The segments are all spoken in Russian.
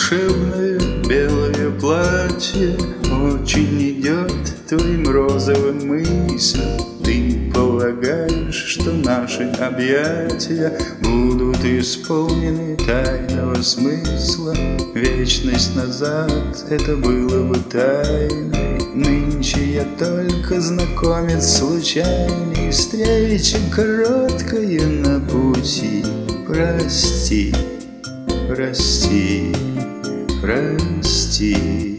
волшебное белое платье очень идет твоим розовым мыслям. Ты полагаешь, что наши объятия будут исполнены тайного смысла. Вечность назад это было бы тайной. Нынче я только знакомец случайный, встреча короткая на пути. Прости, прости, прости.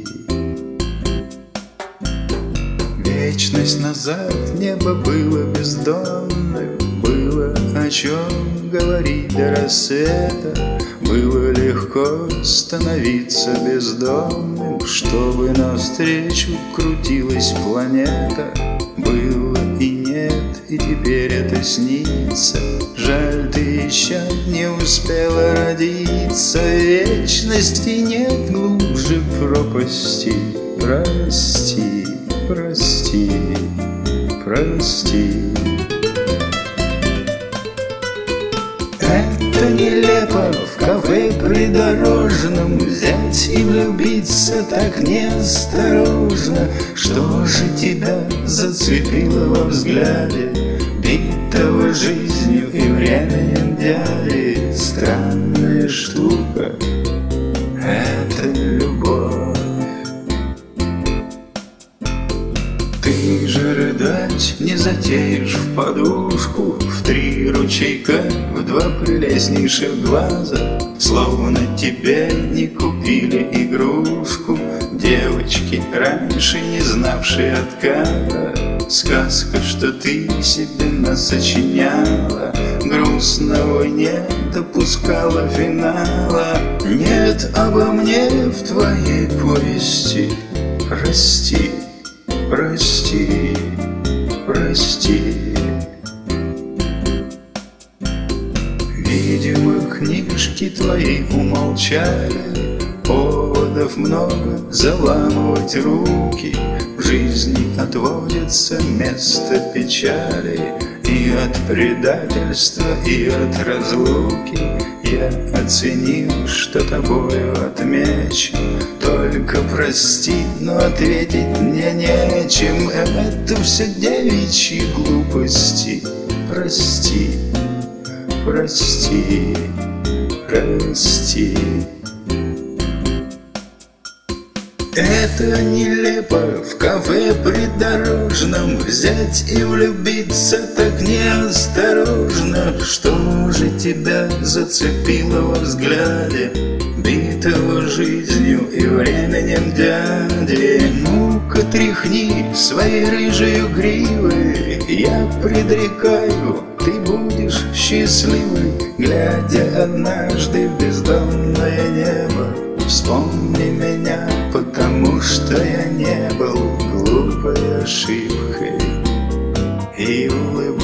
Вечность назад небо было бездонным, было о чем говорить до рассвета. Было легко становиться бездомным, чтобы навстречу крутилась планета. Было и нет, и теперь это снится. Жаль, ты еще не успела родиться. Вечности нет глубже пропасти. Прости, прости, прости. Это нелепо в кафе придорожном взять и влюбиться так неосторожно. Что же тебя зацепило во взгляде, битого жизнью и временем дяди? Странная штука — это любовь. Ты же рыдать не затеешь в подушку, в 3 ручейка, в 2 прелестнейших глаза. Словно тебе не купили игрушку, девочки, раньше не знавшие отказа. Сказка, что ты себе насочиняла, грустного не допускала финала. Нет обо мне в твоей повести. Прости, прости, прости. Видимо, книжки твои умолчали, поводов много заламывать руки. В жизни отводится место печали, и от предательства, и от разлуки. Я оценил, что тобою отмечу. Только прости, но ответить мне нечем. Это все девичьи глупости. Прости, прости, прости. Это нелепо в кафе придорожном взять и влюбиться так неосторожно. Что же тебя зацепило во взгляде, битого жизнью и временем дяди? Ну-ка тряхни своей рыжей гривой, я предрекаю, ты будешь счастливой, глядя однажды в бездонное небо. Вспомни меня, потому что я не был глупой ошибкой, и улыбайся.